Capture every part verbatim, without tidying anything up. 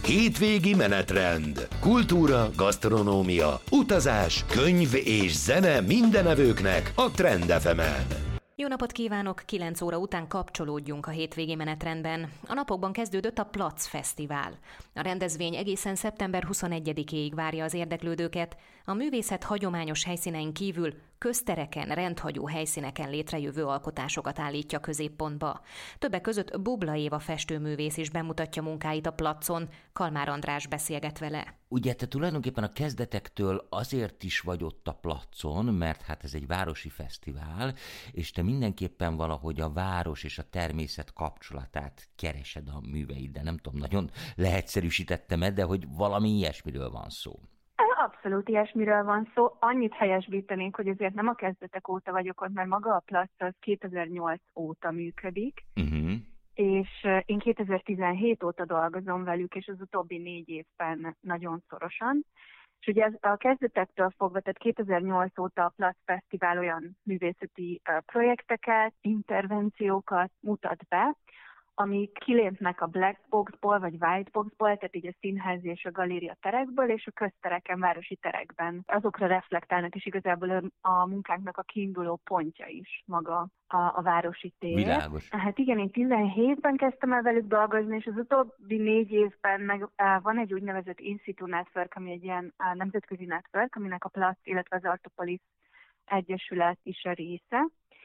Hétvégi menetrend. Kultúra, gasztronómia, utazás, könyv és zene mindenevőknek a Trend ef emen. Jó napot kívánok! kilenc óra után kapcsolódjunk a hétvégi menetrendben. A napokban kezdődött a Plac Fesztivál. A rendezvény egészen szeptember huszonegyedikéig várja az érdeklődőket. A művészet hagyományos helyszínein kívül köztereken, rendhagyó helyszíneken létrejövő alkotásokat állítja középpontba. Többek között Bubla Éva festőművész is bemutatja munkáit a placon. Kalmár András beszélget vele. Ugye te tulajdonképpen a kezdetektől azért is vagy ott a placon, mert hát ez egy városi fesztivál, és te mindenképpen valahogy a város és a természet kapcsolatát keresed a műveiddel. Nem tudom, nagyon leegyszerűsítettem, de hogy valami ilyesmiről van szó. Abszolút ilyesmiről van szó. Annyit helyesbítenénk, hogy azért nem a kezdetek óta vagyok ott, mert maga a Plac az kétezer-nyolc óta működik, uh-huh. és én kétezer-tizenhét óta dolgozom velük, és az utóbbi négy évben nagyon szorosan. És ugye ez a kezdetektől fogva, tehát kétezer-nyolc óta a Plac Fesztivál olyan művészeti projekteket, intervenciókat mutat be, amik kilépnek a black boxból, vagy white boxból, tehát így a színházi és a galéria terekből, és a köztereken, városi terekben. Azokra reflektálnak, és igazából a munkánknak a kiinduló pontja is maga a, a városi tér. Világos. Hát igen, én tizenhétben kezdtem el velük dolgozni, és az utóbbi négy évben meg van egy úgynevezett In Situ Network, ami egy ilyen nemzetközi network, aminek a Plac, illetve az Artopolis Egyesület is a része.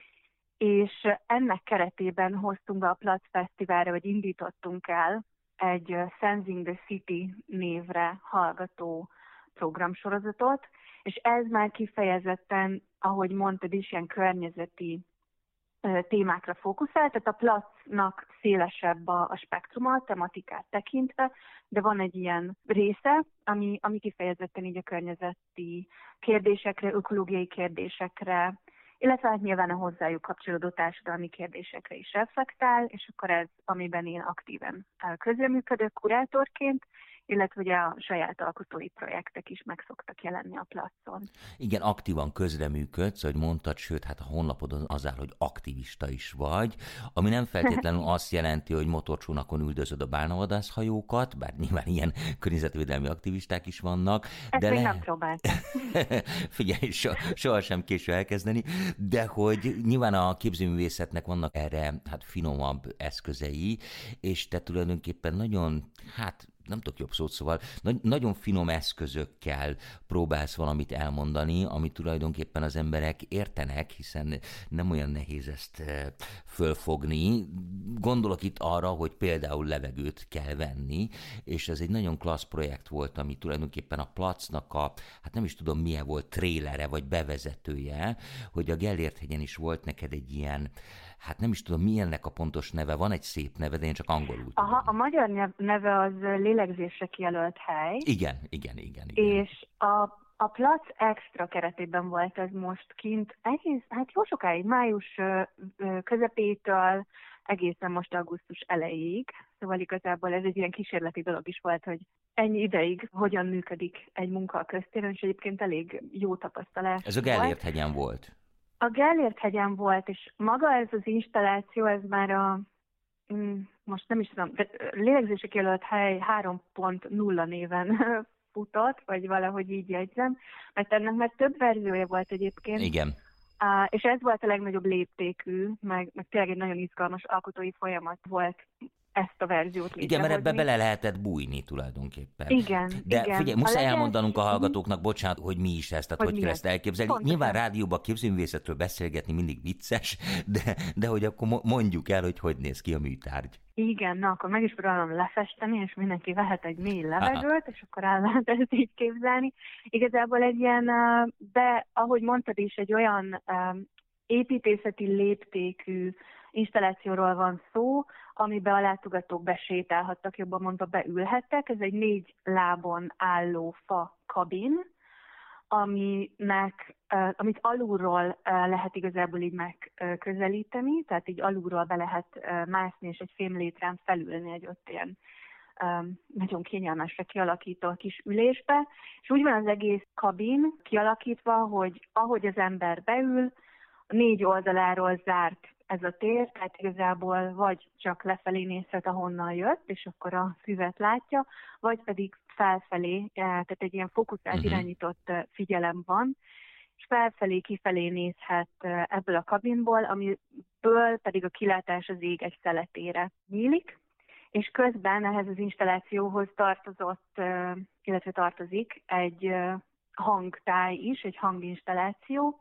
És ennek keretében hoztunk be a Plac Fesztiválra, vagy indítottunk el egy Sensing the City névre hallgató programsorozatot, és ez már kifejezetten, ahogy mondtad is, ilyen környezeti témákra fókuszál, tehát a Placnak szélesebb a, a spektruma, a tematikát tekintve, de van egy ilyen része, ami, ami kifejezetten így a környezeti kérdésekre, ökológiai kérdésekre, illetve hát nyilván a hozzájuk kapcsolódó társadalmi kérdésekre is reflektál, és akkor ez, amiben én aktíven közreműködök kurátorként, illetve ugye a saját alkotói projektek is meg szoktak jelenni a Placon. Igen, aktívan közreműködsz, hogy mondtad, sőt, hát a honlapodon az áll, hogy aktivista is vagy, ami nem feltétlenül azt jelenti, hogy motorcsónakon üldözöd a bálnavadászhajókat, bár nyilván ilyen környezetvédelmi aktivisták is vannak. Ezt de még le... nem próbáltam. Figyelj, so, sohasem késő elkezdeni, de hogy nyilván a képzőművészetnek vannak erre hát finomabb eszközei, és te tulajdonképpen nagyon, hát nem tudok jobb szót, szóval na- nagyon finom eszközökkel próbálsz valamit elmondani, amit tulajdonképpen az emberek értenek, hiszen nem olyan nehéz ezt fölfogni. Gondolok itt arra, hogy például levegőt kell venni, és ez egy nagyon klassz projekt volt, ami tulajdonképpen a Placnak a, hát nem is tudom milyen volt, trélere vagy bevezetője, hogy a Gellért-hegyen is volt neked egy ilyen, hát nem is tudom milyennek a pontos neve, van egy szép neve, de én csak angolul tudom. Aha, a magyar neve az lélegzésre kijelölt hely. Igen, igen, igen. igen. És a, a Plac Extra keretében volt ez most kint egész, hát jó sokáig, május közepétől egészen most augusztus elejéig. Szóval igazából ez egy ilyen kísérleti dolog is volt, hogy ennyi ideig hogyan működik egy munka a köztéren, és egyébként elég jó tapasztalás. Ez a Gellért-hegyen volt. A Gellért-hegyen volt, és maga ez az installáció, ez már a, most nem is tudom, de lélegzésre kijelölt hely három pont nulla néven futott, vagy valahogy így jegyzem, mert ennek már több verziója volt egyébként. Igen. Uh, és ez volt a legnagyobb léptékű, meg, meg tényleg egy nagyon izgalmas alkotói folyamat volt ezt a verziót létrehozni. Igen, mert ebbe bele lehetett bújni tulajdonképpen. Igen, De igen. figyelj, muszáj legyen... elmondanunk a hallgatóknak, bocsánat, hogy mi is ez, tehát hogy, hogy kell ezt elképzelni. Pontosan. Nyilván rádióban képzőművészetről beszélgetni mindig vicces, de, de hogy akkor mondjuk el, hogy hogy néz ki a műtárgy. Igen, na akkor meg is próbálom lefesteni, és mindenki vehet egy mély levegőt, és akkor el lehet ezt így képzelni. Igazából egy ilyen, de ahogy mondtad is, egy olyan építészeti léptékű installációról van szó, amiben a látogatók besétálhattak, jobban mondva beülhettek. Ez egy négy lábon álló fa kabin, aminek, amit alulról lehet igazából így megközelíteni, tehát így alulról be lehet mászni, és egy fémlétrán felülni egy ott ilyen nagyon kényelmesre kialakított kis ülésbe, és úgy van az egész kabin kialakítva, hogy ahogy az ember beül, a négy oldaláról zárt ez a tér, tehát igazából vagy csak lefelé nézhet, ahonnan jött, és akkor a füvet látja, vagy pedig felfelé, tehát egy ilyen fókuszált uh-huh. irányított figyelem van, és felfelé, kifelé nézhet ebből a kabinból, amiből pedig a kilátás az ég egy szeletére nyílik, és közben ehhez az installációhoz tartozott, illetve tartozik egy hangtáj is, egy hanginstalláció,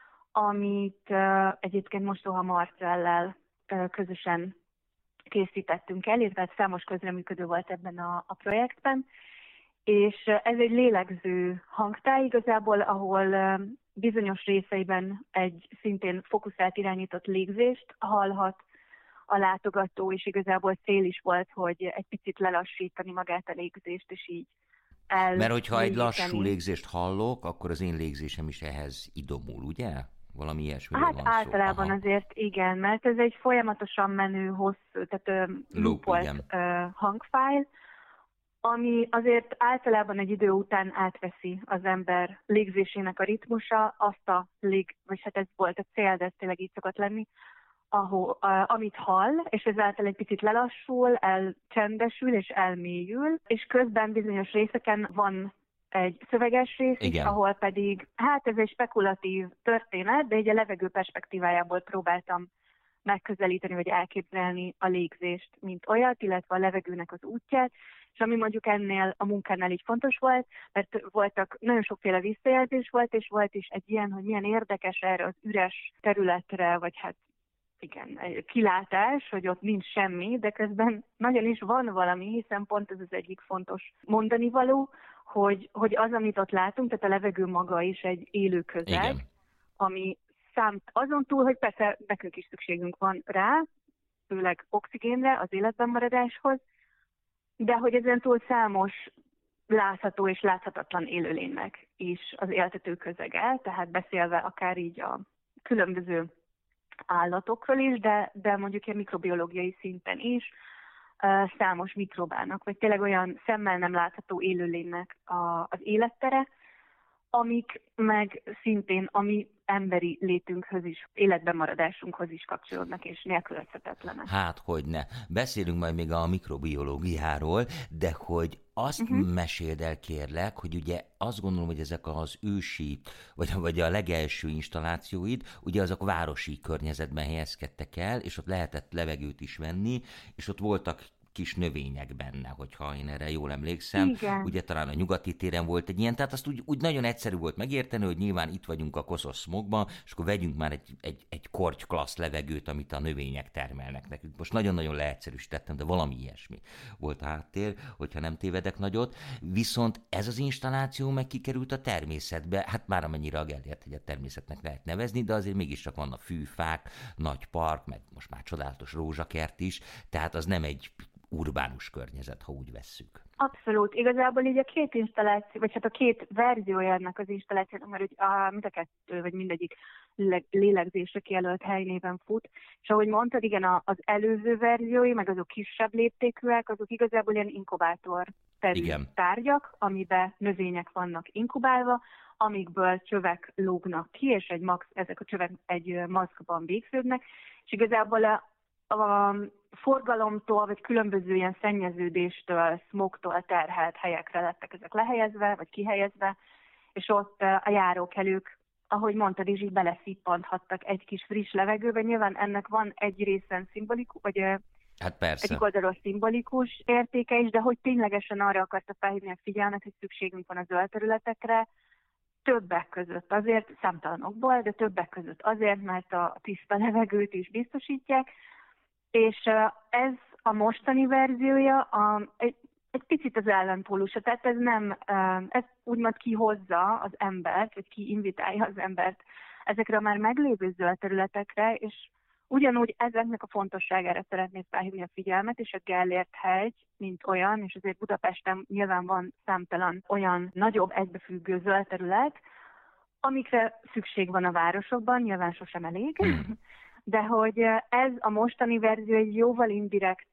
amit egyébként Mostoha Marcellel közösen készítettünk el, illetve számos közreműködő volt ebben a, a projektben, és ez egy lélegző hangtáj igazából, ahol bizonyos részeiben egy szintén fókuszált irányított légzést hallhat a látogató, és igazából cél is volt, hogy egy picit lelassítani magát a légzést, és így el... Mert hogyha egy lassú légzést hallok, akkor az én légzésem is ehhez idomul, ugye? Valami ilyesmiről hát van szó. általában Aha. azért igen, mert ez egy folyamatosan menő, hosszú, tehát loopolt hangfájl, ami azért általában egy idő után átveszi az ember légzésének a ritmusa, azt a lég, vagy hát ez volt a cél, de ez tényleg így szokott lenni, ahol, uh, amit hall, és ezáltal egy picit lelassul, elcsendesül és elmélyül, és közben bizonyos részeken van egy szöveges rész is, ahol pedig, hát ez egy spekulatív történet, de így a levegő perspektívájából próbáltam megközelíteni, vagy elképzelni a légzést, mint olyat, illetve a levegőnek az útját, és ami mondjuk ennél a munkánál így fontos volt, mert voltak, nagyon sokféle visszajelzés volt, és volt is egy ilyen, hogy milyen érdekes erre az üres területre, vagy hát igen, kilátás, hogy ott nincs semmi, de közben nagyon is van valami, hiszen pont ez az egyik fontos mondani való, hogy, hogy az, amit ott látunk, tehát a levegő maga is egy élő közeg, igen. Ami számt azon túl, hogy persze nekünk is szükségünk van rá, főleg oxigénre, az életben maradáshoz, de hogy ezen túl számos látható és láthatatlan élőlénynek is az éltető közege, tehát beszélve akár így a különböző állatokról is, de, de mondjuk ilyen mikrobiológiai szinten is uh, számos mikrobának, vagy tényleg olyan szemmel nem látható élőlénynek a, az élettere, amik meg szintén a mi emberi létünkhöz is, életben maradásunkhoz is kapcsolódnak, és nélkülözhetetlenek. Hát, hogyne. Beszélünk majd még a mikrobiológiáról, de hogy azt uh-huh. meséld el, kérlek, hogy ugye azt gondolom, hogy ezek az ősi, vagy, vagy a legelső installációid, ugye azok városi környezetben helyezkedtek el, és ott lehetett levegőt is venni, és ott voltak kis növények benne, hogyha én erre jól emlékszem. Igen. Ugye talán a nyugati téren volt egy ilyen, tehát azt úgy, úgy nagyon egyszerű volt megérteni, hogy nyilván itt vagyunk a koszos smogban, és akkor vegyünk már egy, egy, egy korty klassz levegőt, amit a növények termelnek nekünk. Most nagyon-nagyon leegyszerűsítettem, de valami ilyesmi volt a háttér, hogyha nem tévedek nagyot. Viszont ez az installáció meg kikerült a természetbe, hát már amennyire a Gellért, hogy a természetnek lehet nevezni, de azért mégiscsak vannak fűfák, nagy park, meg most már csodálatos rózsakert is, tehát az nem egy urbánus környezet, ha úgy vesszük. Abszolút. Igazából így a két installáció, vagy hát a két verziója ennek az installációnak, mert ugye a, mind a kettő, vagy mindegyik lélegzésre kijelölt helynéven fut, és ahogy mondtad, igen, az előző verziói, meg azok kisebb léptékűek, azok igazából ilyen inkubátor tárgyak, amiben növények vannak inkubálva, amikből csövek lógnak ki, és egy max, ezek a csövek egy maszkban végződnek, és igazából a a forgalomtól, vagy különböző ilyen szennyeződéstől, smogtól terhelt helyekre lettek ezek lehelyezve, vagy kihelyezve, és ott a járókelők, ahogy mondtad is, így beleszippanthattak egy kis friss levegőbe. Nyilván ennek van egy részen szimbolikus, vagy hát persze. egyik oldalról szimbolikus értéke is, de hogy ténylegesen arra akarta felhívni a figyelmet, hogy szükségünk van a zöld területekre, többek között azért, számtalanokból, de többek között azért, mert a tiszta levegőt is biztosítják, és ez a mostani verziója a, egy, egy picit az ellenpólusa, tehát ez nem, ez úgymond kihozza az embert, vagy ki invitálja az embert ezekre a már meglévő zöld területekre, és ugyanúgy ezeknek a fontosságára szeretném felhívni a figyelmet, és a Gellért hegy, mint olyan, és azért Budapesten nyilván van számtalan olyan nagyobb egybefüggő zöld terület, amikre szükség van a városokban, nyilván sosem elég, de hogy ez a mostani verzió egy jóval indirekt,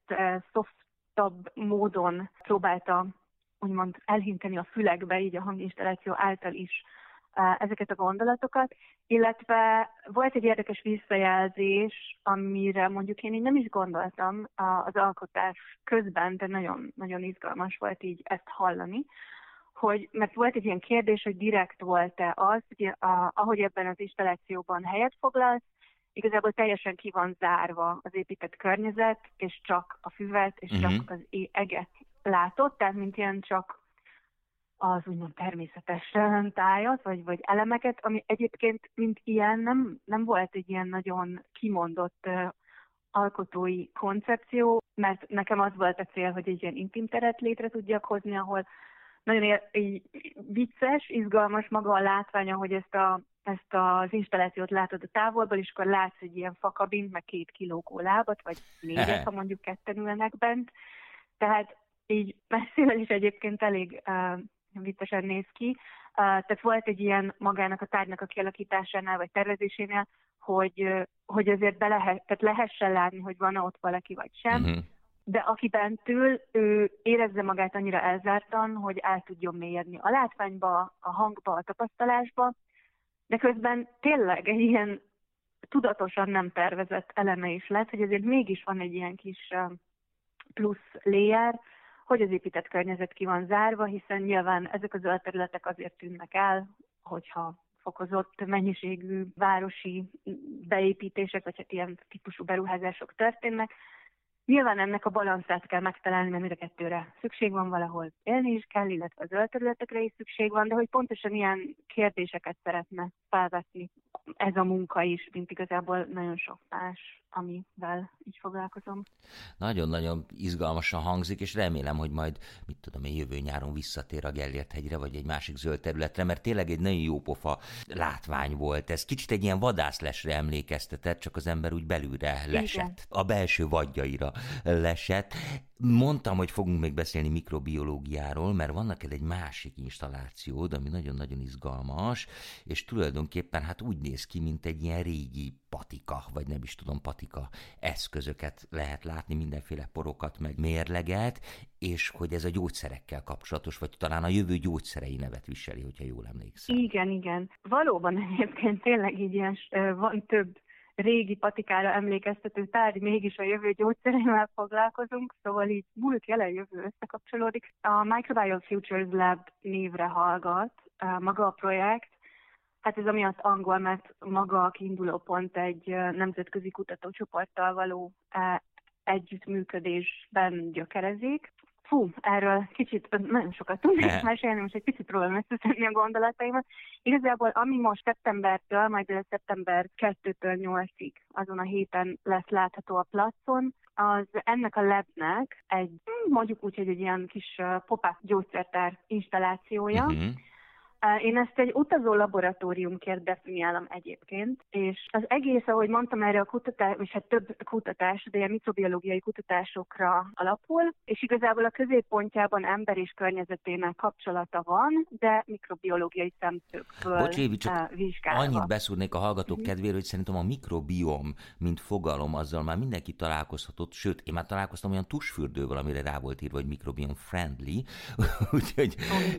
softabb módon próbálta úgymond elhinteni a fülekbe, így a hanginstalláció által is ezeket a gondolatokat, illetve volt egy érdekes visszajelzés, amire mondjuk én így nem is gondoltam az alkotás közben, de nagyon, nagyon izgalmas volt így ezt hallani, hogy, mert volt egy ilyen kérdés, hogy direkt volt-e az, hogy a, ahogy ebben az installációban helyet foglalsz, igazából teljesen ki van zárva az épített környezet, és csak a füvet, és uh-huh. csak az eget látott, tehát mint ilyen csak az úgymond természetes tájat, vagy, vagy elemeket, ami egyébként mint ilyen nem, nem volt egy ilyen nagyon kimondott uh, alkotói koncepció, mert nekem az volt a cél, hogy egy ilyen intim teret létre tudjak hozni, ahol nagyon ér, így, vicces, izgalmas maga a látványa, hogy ezt, a, ezt az installációt látod a távolból, és akkor látsz egy ilyen fakabint, meg két kilógó lábat, vagy négyet, ha mondjuk ketten ülnek bent. Tehát így messziről is egyébként elég uh, viccesen néz ki. Uh, tehát volt egy ilyen magának a tárgynak a kialakításánál, vagy tervezésénél, hogy, uh, hogy azért be lehet, tehát lehessen látni, hogy van-e ott valaki, vagy sem. Uh-huh. De aki bent ül, ő érezze magát annyira elzártan, hogy el tudjon mélyedni a látványba, a hangba, a tapasztalásba, de közben tényleg egy ilyen tudatosan nem tervezett eleme is lett, hogy azért mégis van egy ilyen kis plusz layer, hogy az épített környezet ki van zárva, hiszen nyilván ezek a zöld területek azért tűnnek el, hogyha fokozott mennyiségű városi beépítések, vagy hát ilyen típusú beruházások történnek. Nyilván ennek a balanszát kell megtalálni, mert mind a kettőre szükség van, valahol élni is kell, illetve a zöld területekre is szükség van, de hogy pontosan ilyen kérdéseket szeretne felvetni ez a munka is, mint igazából nagyon sok más, amivel így foglalkozom. Nagyon-nagyon izgalmasan hangzik, és remélem, hogy majd, mit tudom én, jövő nyáron visszatér a Gellért-hegyre, vagy egy másik zöld területre, mert tényleg egy nagyon jó pofa látvány volt. Ez kicsit egy ilyen vadászlesre emlékeztetett, csak az ember úgy belülre lesett. Igen. A belső vadjaira lesett. Mondtam, hogy fogunk még beszélni mikrobiológiáról, mert van neked egy másik installációd, ami nagyon-nagyon izgalmas, és tulajdonképpen hát úgy néz ki, mint egy ilyen régi patika, vagy nem is tudom, patika eszközöket lehet látni, mindenféle porokat, meg mérleget, és hogy ez a gyógyszerekkel kapcsolatos, vagy talán a jövő gyógyszerei nevet viseli, hogyha jól emlékszem. Igen, igen. Valóban egyébként tényleg így ilyen, van több régi patikára emlékeztető tárgy, mégis a jövő gyógyszereivel foglalkozunk, szóval így múlt, jelen, jövő összekapcsolódik. A Microbial Futures Lab névre hallgat maga a projekt. Hát ez amiatt angol, mert maga a kiinduló pont egy nemzetközi kutatócsoporttal való együttműködésben gyökerezik. Fú, erről kicsit nagyon sokat tudnék mesélni, most egy picit próbálom összeszedni a gondolataimat. Igazából ami most szeptembertől, majd szeptember kettőtől nyolcig azon a héten lesz látható a placon, az ennek a labnek egy, mondjuk úgy, hogy egy ilyen kis pop-up gyógyszertár installációja. Uh-huh. Én ezt egy utazó laboratóriumként definiálom egyébként, és az egész, ahogy mondtam, erre a kutatás, és hát több kutatás, de ilyen mikrobiológiai kutatásokra alapul, és igazából a középpontjában ember és környezetének kapcsolata van, de mikrobiológiai szemszögből Bocs, Évi, csak vizsgálva. Annyit beszúrnék a hallgatók mm. kedvére, hogy szerintem a mikrobiom, mint fogalom, azzal már mindenki találkozhatott, sőt, én már találkoztam olyan tusfürdővel, amire rá volt írva, hogy mikrobiom friendly, úgyhogy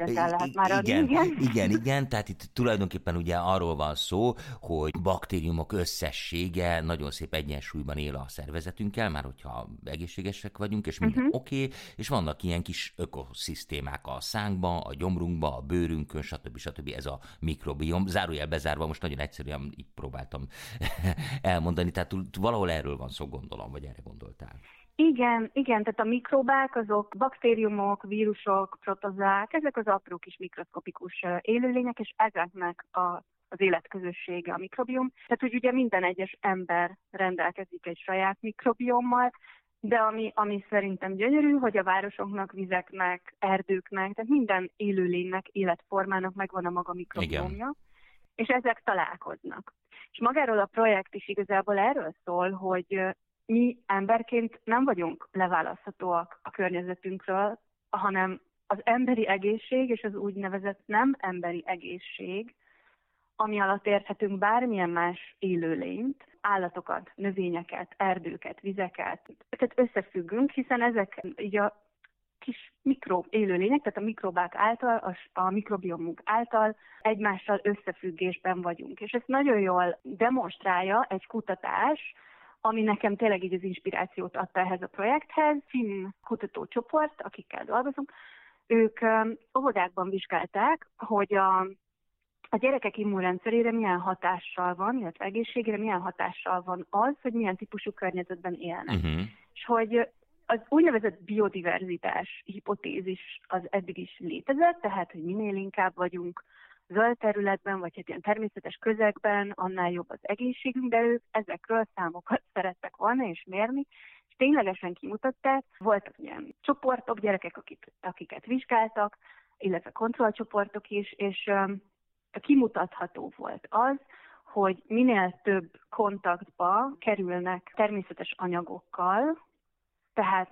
igen, igen, Igen, igen, tehát itt tulajdonképpen ugye arról van szó, hogy baktériumok összessége nagyon szép egyensúlyban él a szervezetünkkel, már hogyha egészségesek vagyunk, és minden uh-huh. oké, okay, és vannak ilyen kis ökoszisztémák a szánkban, a gyomrunkban, a bőrünkön, stb. stb. Ez a mikrobiom. Zárójel bezárva, most nagyon egyszerűen így próbáltam elmondani, tehát valahol erről van szó, gondolom, vagy erre gondoltál. Igen, igen, tehát a mikróbák, azok baktériumok, vírusok, protozák, ezek az apró kis mikroszkopikus élőlények, és ezeknek a, az életközössége a mikrobiom. Tehát, hogy ugye minden egyes ember rendelkezik egy saját mikrobiommal, de ami, ami szerintem gyönyörű, hogy a városoknak, vizeknek, erdőknek, tehát minden élőlénynek, életformának megvan a maga mikrobiomja, igen. És ezek találkoznak. És magáról a projekt is igazából erről szól, hogy mi emberként nem vagyunk leválaszthatóak a környezetünkről, hanem az emberi egészség és az úgynevezett nem emberi egészség, ami alatt érthetünk bármilyen más élőlényt, állatokat, növényeket, erdőket, vizeket. Tehát összefüggünk, hiszen ezek így a kis mikro élőlények, tehát a mikrobák által, a, a mikrobiomunk által egymással összefüggésben vagyunk. És ezt nagyon jól demonstrálja egy kutatás, ami nekem tényleg így az inspirációt adta ehhez a projekthez. Finn kutatócsoport, akikkel dolgozunk, ők óvodákban vizsgálták, hogy a, a gyerekek immunrendszerére milyen hatással van, illetve egészségére milyen hatással van az, hogy milyen típusú környezetben élnek. Uh-huh. És hogy az úgynevezett biodiverzitás hipotézis az eddig is létezett, tehát hogy minél inkább vagyunk zöld területben, vagy hát ilyen természetes közegben, annál jobb az egészségünk, de ők ezekről számokat szerettek volna és mérni, és ténylegesen kimutatták, voltak ilyen csoportok, gyerekek, akik, akiket vizsgáltak, illetve kontrollcsoportok is, és um, kimutatható volt az, hogy minél több kontaktba kerülnek természetes anyagokkal, tehát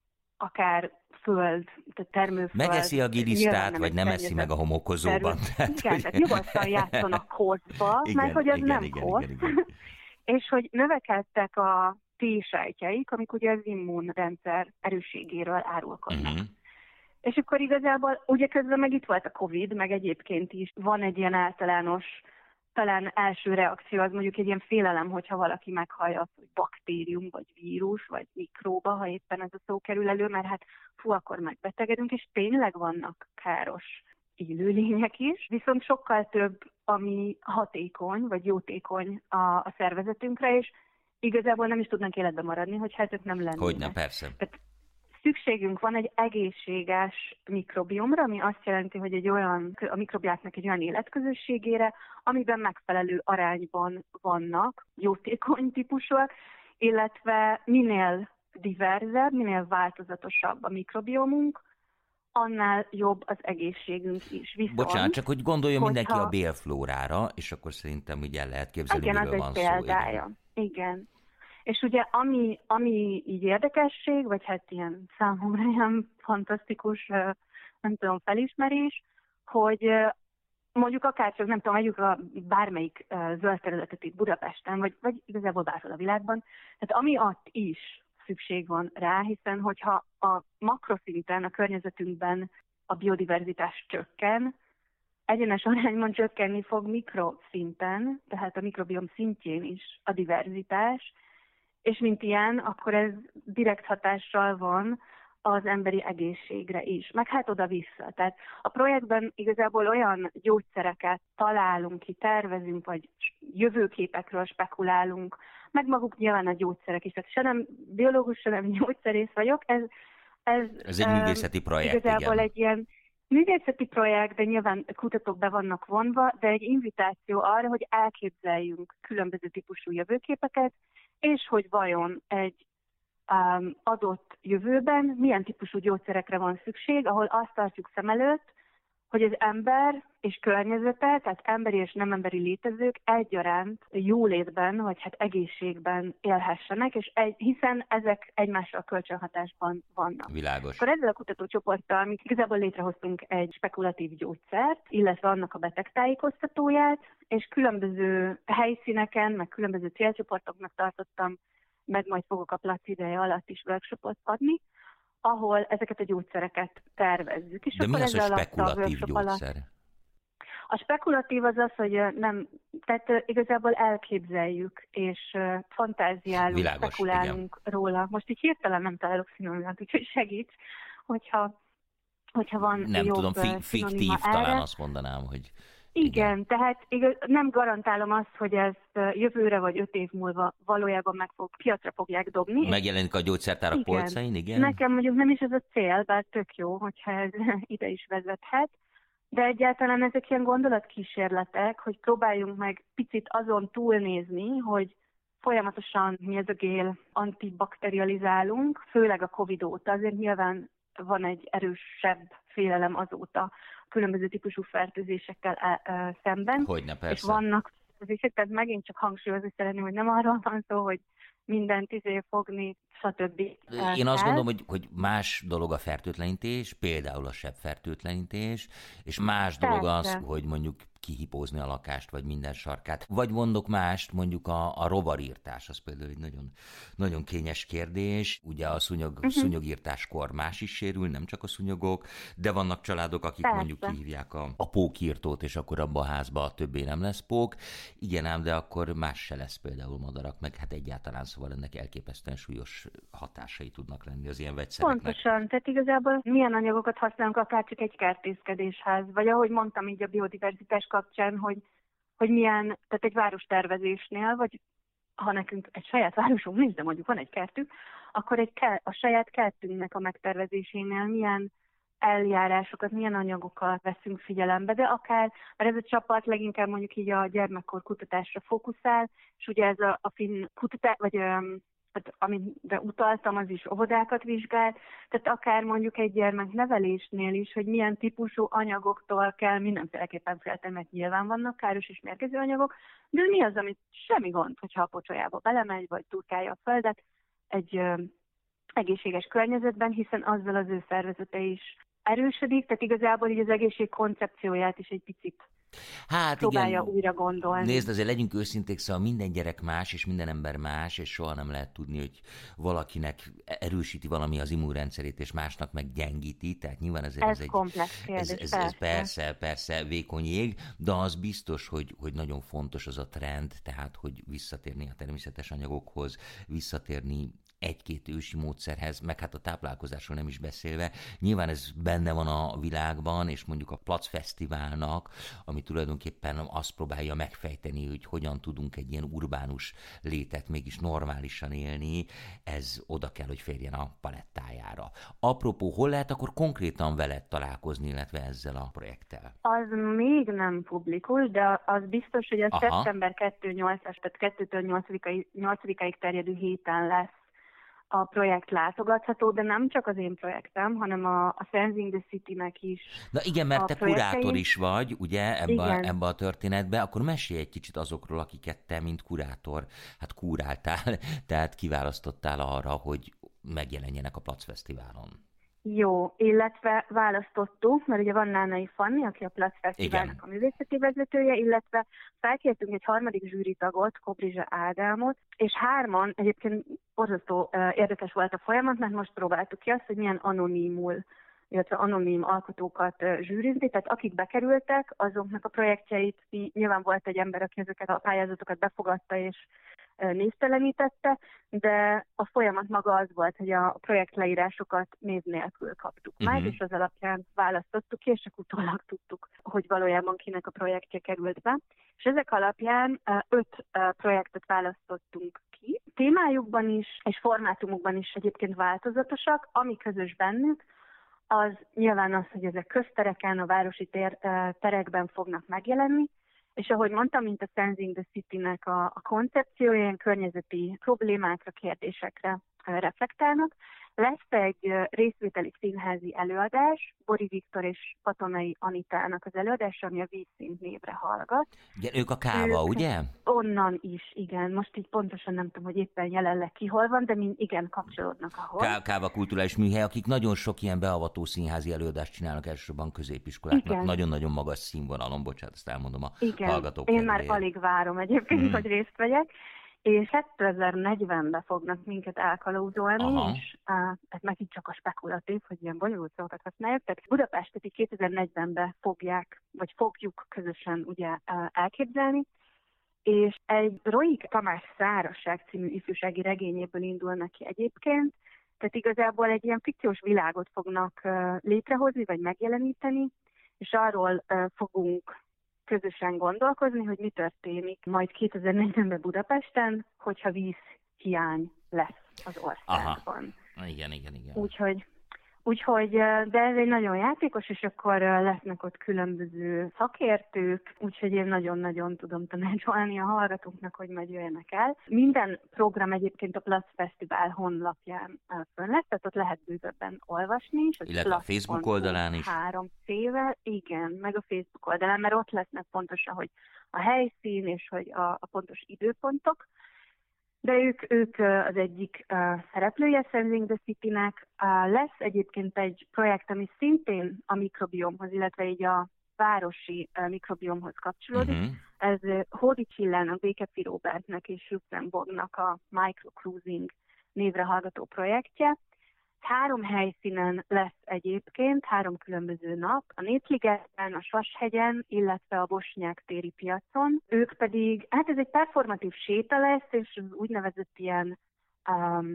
akár föld, tehát termőföld. Megeszi a gilisztát, vagy nem eszi meg a homokozóban. Tehát, igen, hogy... tehát nyugodtan játszanak kortba, mert hogy az igen, nem igen, kort. igen, igen. És hogy növekedtek a T-sejtjeik, amik ugye az immunrendszer erősségéről árulkodnak. Uh-huh. És akkor igazából, ugye közben meg itt volt a Covid, meg egyébként is van egy ilyen általános, talán első reakció, az mondjuk egy ilyen félelem, hogyha valaki meghallja, hogy baktérium, vagy vírus, vagy mikróba, ha éppen ez a szó kerül elő, mert hát fú, akkor megbetegedünk, és tényleg vannak káros élőlények is, viszont sokkal több, ami hatékony, vagy jótékony a, a szervezetünkre, és igazából nem is tudnánk életben maradni, hogyha ezek nem lennének. Hogyne, persze. Tehát szükségünk van egy egészséges mikrobiomra, ami azt jelenti, hogy egy olyan, a mikrobiáknak egy olyan életközösségére, amiben megfelelő arányban vannak jótékony típusúak, illetve minél diverzebb, minél változatosabb a mikrobiomunk, annál jobb az egészségünk is. Viszont, Bocsánat, csak hogy gondoljon hogyha... mindenki a bélflórára, és akkor szerintem így el lehet képzelni, igen, miről az van egy szó. példája. Igen. igen. És ugye ami, ami így érdekesség, vagy hát ilyen számomra ilyen fantasztikus, nem tudom, felismerés, hogy mondjuk akárcsak, nem tudom, vegyük a bármelyik zöld területet itt Budapesten, vagy, vagy igazából bárhol a világban, tehát ami ott is szükség van rá, hiszen hogyha a makroszinten, a környezetünkben a biodiverzitás csökken, egyenes arányban csökkenni fog mikroszinten, tehát a mikrobiom szintjén is a diverzitás, és mint ilyen, akkor ez direkt hatással van az emberi egészségre is, meg hát oda-vissza. Tehát a projektben igazából olyan gyógyszereket találunk ki, tervezünk, vagy jövőképekről spekulálunk, meg maguk nyilván a gyógyszerek is. Tehát se nem biológus, se nem gyógyszerész vagyok. Ez, ez, ez egy művészeti projekt, igazából igen. egy ilyen művészeti projekt, de nyilván kutatók be vannak vonva, de egy invitáció arra, hogy elképzeljünk különböző típusú jövőképeket, és hogy vajon egy um, adott jövőben milyen típusú gyógyszerekre van szükség, ahol azt tartjuk szem előtt, hogy az ember és környezete, tehát emberi és nem emberi létezők egyaránt jólétben, vagy hát egészségben élhessenek, és egy, hiszen ezek egymással kölcsönhatásban vannak. Világos. Akkor ezzel a kutatócsoporttal mi igazából létrehoztunk egy spekulatív gyógyszert, illetve annak a betegtájékoztatóját, és különböző helyszíneken, meg különböző célcsoportoknak tartottam, meg majd fogok a Plac ideje alatt is workshopot adni, ahol ezeket a gyógyszereket tervezzük. És de akkor mi az, hogy spekulatív a gyógyszer? Alatt... A spekulatív az az, hogy nem, tehát igazából elképzeljük, és fantáziálunk, Világos, spekulálunk igen. róla. Most így hirtelen nem találok szinonimát, úgyhogy segíts, hogyha, hogyha van nem jobb tudom, fi- fiktív erre. talán azt mondanám, hogy... Igen, igen. tehát igaz, nem garantálom azt, hogy ezt jövőre vagy öt év múlva valójában meg fog, piacra fogják dobni. Megjelenik a gyógyszertárak igen. polcain, igen? Nekem mondjuk nem is ez a cél, bár tök jó, hogyha ez ide is vezethet, de egyáltalán ezek ilyen gondolatkísérletek, hogy próbáljunk meg picit azon túlnézni, hogy folyamatosan mi ez a gél antibakterializálunk, főleg a Covid óta, azért nyilván van egy erősebb félelem azóta különböző típusú fertőzésekkel e, e, szemben. Hogyne, persze. És vannak fertőzések, tehát megint csak hangsúlyozni szeretném, hogy nem arról van szó, hogy mindent izé fogni, stb. Én azt gondolom, hogy, hogy más dolog a fertőtlenítés, például a sebfertőtlenítés, és más dolog persze. az, hogy mondjuk kihipózni a lakást, vagy minden sarkát. Vagy mondok mást, mondjuk a, a rovarírtás, az például egy nagyon, nagyon kényes kérdés. Ugye a szúnyog, uh-huh. szúnyogírtáskor más is sérül, nem csak a szúnyogok, de vannak családok, akik Persze. mondjuk kihívják a, a pókírtót, és akkor abban a házban többé nem lesz pók. Igen ám, de akkor más se lesz például madarak, meg hát egyáltalán, szóval ennek elképesztően súlyos hatásai tudnak lenni az ilyen vegyszereknek. Pontosan, tehát igazából milyen anyagokat használunk akár csak egy kertészkedéshez, vagy ahogy mondtam így a biodiverzitás kapcsán, hogy, hogy milyen, tehát egy várostervezésnél, vagy ha nekünk egy saját városunk nincs, de mondjuk van egy kertünk, akkor egy ke- a saját kertünknek a megtervezésénél milyen eljárásokat, milyen anyagokat veszünk figyelembe, de akár, mert ez a csapat leginkább mondjuk így a gyermekkor kutatásra fókuszál, és ugye ez a, a finn kutatás, vagy um, hát, amire utaltam, az is óvodákat vizsgál, tehát akár mondjuk egy gyermeknevelésnél is, hogy milyen típusú anyagoktól kell mindenféleképpen félteni, mert nyilván vannak káros és mérgező anyagok, de mi az, amit semmi gond, hogyha a pocsolyába belemegy, vagy turkálja a földet egy ö, egészséges környezetben, hiszen azzal az ő szervezete is erősödik, tehát igazából így az egészség koncepcióját is egy picit Hát próbálja igen, újra gondolni. Nézd, azért legyünk őszinték, szóval minden gyerek más, és minden ember más, és soha nem lehet tudni, hogy valakinek erősíti valami az immunrendszerét, és másnak meg gyengíti, tehát nyilván ezért ez ez egy... komplex kérdés, ez, ez, persze. ez persze, persze vékony jég, de az biztos, hogy, hogy nagyon fontos az a trend, tehát hogy visszatérni a természetes anyagokhoz, visszatérni egy-két ősi módszerhez, meg hát a táplálkozásról nem is beszélve. Nyilván ez benne van a világban, és mondjuk a Plac Fesztiválnak, ami tulajdonképpen azt próbálja megfejteni, hogy hogyan tudunk egy ilyen urbánus létet mégis normálisan élni, ez oda kell, hogy férjen a palettájára. Apropó, hol lehet akkor konkrétan veled találkozni, illetve ezzel a projekttel? Az még nem publikus, de az biztos, hogy a Aha. szeptember kettő-nyolcas, tehát kettőtől nyolcadikáig terjedő héten lesz a projekt látogatható, de nem csak az én projektem, hanem a, a Sensing the City-nek is. Na igen, mert te projektjei. kurátor is vagy, ugye, ebbe, ebbe a történetbe, akkor mesélj egy kicsit azokról, akiket te, mint kurátor, hát kúráltál, tehát kiválasztottál arra, hogy megjelenjenek a Plac Fesztiválon. Jó, illetve választottuk, mert ugye van Nánai Fanni, aki a Plac Fesztiválnak a művészeti vezetője, illetve felkértünk egy harmadik zsűritagot, Kobrizsa Ádámot, és hárman, egyébként borzasztó érdekes volt a folyamat, mert most próbáltuk ki azt, hogy milyen anonímul, illetve anonim alkotókat zsűrizni, tehát akik bekerültek, azoknak a projektjeit, nyilván volt egy ember, aki ezeket a pályázatokat befogadta és névtelenítette, de a folyamat maga az volt, hogy a projektleírásokat név nélkül kaptuk uh-huh. meg, és az alapján választottuk ki, és csak utólag tudtuk, hogy valójában kinek a projektje került be. És ezek alapján öt projektet választottunk ki. Témájukban is, és formátumukban is egyébként változatosak, ami közös bennük, az nyilván az, hogy ezek köztereken, a városi tér, terekben fognak megjelenni, és ahogy mondtam, mint a Sensing the City-nek a, a koncepciója, ilyen környezeti problémákra, kérdésekre reflektálnak. Lesz egy részvételi színházi előadás, Bori Viktor és Patonai Anitának az előadása, ami a Vízszint névre hallgat. Igen, ők a Káva, ők ugye? Onnan is, igen. Most így pontosan nem tudom, hogy éppen jelenleg ki hol van, de mind igen, kapcsolódnak ahol. Ká- Káva kulturális műhely, akik nagyon sok ilyen beavató színházi előadást csinálnak elsősorban középiskoláknak. Igen. Nagyon-nagyon magas színvonalon, bocsánat, ezt elmondom a igen. hallgatók Én kedvéért. már alig várom egyébként, mm. hogy részt vegyek. És kétezer-negyvenben fognak minket elkalauzolni, és uh, ez megint csak a spekulatív, hogy ilyen bonyolult szavakat használják, tehát Budapestet így kétezer-negyvenben fogják, vagy fogjuk közösen ugye uh, elképzelni, és egy Roik Tamás Szárasság című ifjúsági regényéből indul neki egyébként, tehát igazából egy ilyen fikciós világot fognak uh, létrehozni, vagy megjeleníteni, és arról uh, fogunk közösen gondolkozni, hogy mi történik majd kétezer-negyvenben Budapesten, hogyha vízhiány lesz az országban. Aha. Igen, igen, igen. Úgyhogy, úgyhogy, de ez egy nagyon játékos, és akkor lesznek ott különböző szakértők, úgyhogy én nagyon-nagyon tudom tanácsolni a hallgatóknak, hogy majd jöjjenek el. Minden program egyébként a Plac Fesztivál honlapján fönn lesz, tehát ott lehet bővebben olvasni. És illetve a Facebook oldalán is. Három cével, igen, meg a Facebook oldalán, mert ott lesznek pontosan, hogy a helyszín és hogy a, a pontos időpontok. De ők, ők az egyik uh, szereplője Sensing the City-nek. Uh, lesz egyébként egy projekt, ami szintén a mikrobiomhoz, illetve így a városi uh, mikrobiomhoz kapcsolódik. Uh-huh. Ez uh, Hódi Csillának, Békefi Róbertnek és Luxemburgnak a Microcruising névre hallgató projektje. Három helyszínen lesz egyébként, három különböző nap, a Népligeten, a Sashegyen, illetve a Bosnyák téri piacon. Ők pedig, hát ez egy performatív séta lesz, és úgynevezett ilyen um,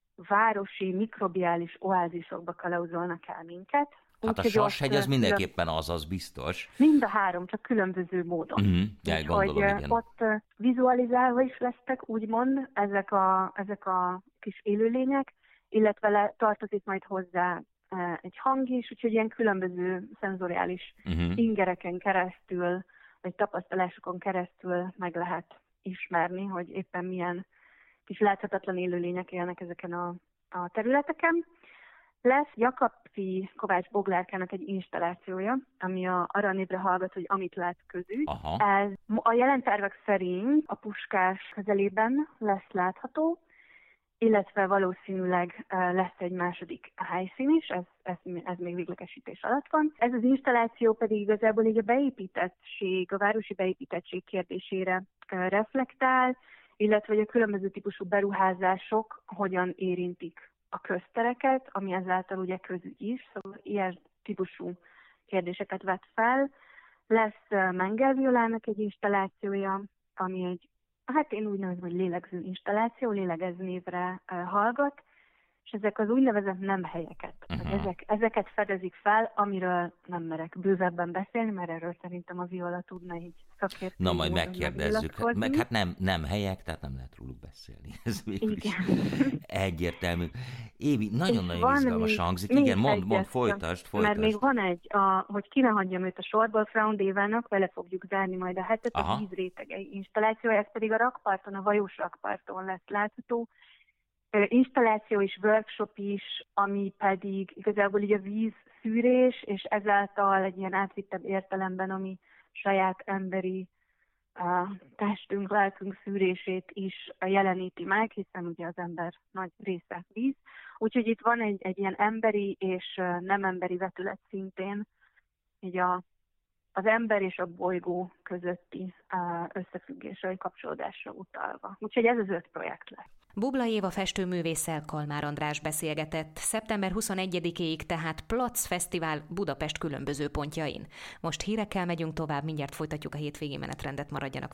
városi mikrobiális oázisokba kalauzolnak el minket. Hát úgy, a Sashegy az mindenképpen az, az biztos. Mind a három, csak különböző módon. Mm-hmm. Ja, gondolom, hogy igen. Ott vizualizálva is lesznek, úgymond, ezek a, ezek a kis élőlények, illetve le, tartozik majd hozzá egy hang is, úgyhogy ilyen különböző szenzoriális uh-huh. ingereken keresztül, vagy tapasztalásokon keresztül meg lehet ismerni, hogy éppen milyen kis láthatatlan élőlények élnek ezeken a, a területeken. Lesz Jakabfi Kovács Boglárkának egy installációja, ami a, arra a névre hallgat, hogy Amit lát közügy. Aha. Ez a jelen tervek szerint a Puskás közelében lesz látható, illetve valószínűleg lesz egy második helyszín is, ez, ez, ez még véglegesítés alatt van. Ez az installáció pedig igazából így a beépítettség, a városi beépítettség kérdésére reflektál, illetve hogy a különböző típusú beruházások hogyan érintik a köztereket, ami ezáltal ugye közügy is, szóval ilyen típusú kérdéseket vet fel. Lesz Mengel Violának egy installációja, ami egy hát én úgy nevezem, hogy lélegző installáció, lélegez névre uh, hallgat, és ezek az úgynevezett nem helyeket. Uh-huh. Ezek, ezeket fedezik fel, amiről nem merek bővebben beszélni, mert erről szerintem a Viola tudna így szakérteni. Na, majd megkérdezzük. Meg hát nem, nem helyek, tehát nem lehet róluk beszélni. Ez végül is egyértelmű. Évi, nagyon-nagyon izgalmas hangzik. Igen, mond, mond, folytasd, folytasd. Mert még van egy, a, hogy ki ne hagyjam őt a sorból, Fraund Évának, vele fogjuk zárni majd a hetet, aha, a vízrétegei installáció, ez pedig a rakparton, a Vajós rakparton lesz látható. Installáció és workshop is, ami pedig igazából így a vízszűrés, és ezáltal egy ilyen átvittebb értelemben, ami saját emberi uh, testünk, lelkünk szűrését is jeleníti meg, hiszen ugye az ember nagy része víz. Úgyhogy itt van egy, egy ilyen emberi és uh, nem emberi vetület szintén, így a, az ember és a bolygó közötti uh, összefüggésre vagy kapcsolódásra utalva. Úgyhogy ez az öt projekt lesz. Bubla Éva festőművésszel Kalmár András beszélgetett, szeptember huszonegyedikéig tehát Plac Fesztivál Budapest különböző pontjain. Most hírekkel megyünk tovább, mindjárt folytatjuk a hétvégi menetrendet, maradjanak